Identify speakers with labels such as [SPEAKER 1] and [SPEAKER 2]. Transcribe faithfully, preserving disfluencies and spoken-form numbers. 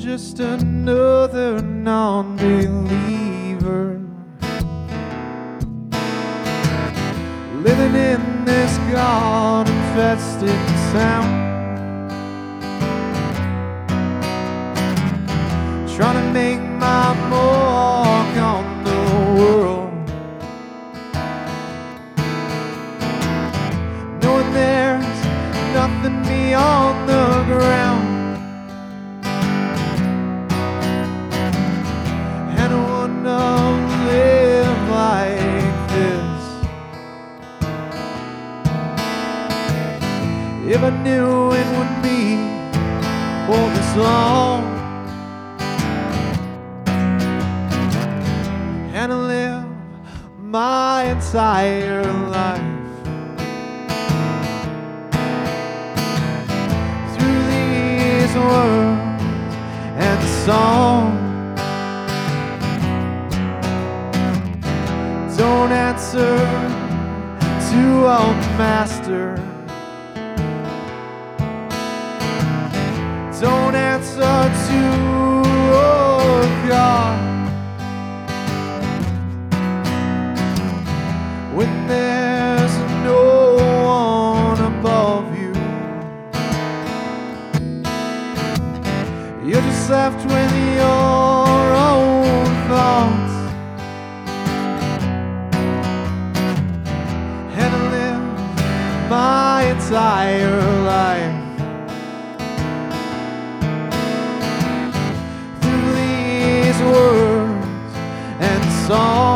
[SPEAKER 1] just another non-believer living in this God-infested town, trying to make my mark on the world, knowing there's nothing beyond the ground. And I wanna live like this. If I knew it would be for this long, and I live my entire life through these words and song. Don't answer to a master, don't answer to a God, when there's no one above you. You're just left with your own thoughts, and I live my entire life through these words and songs.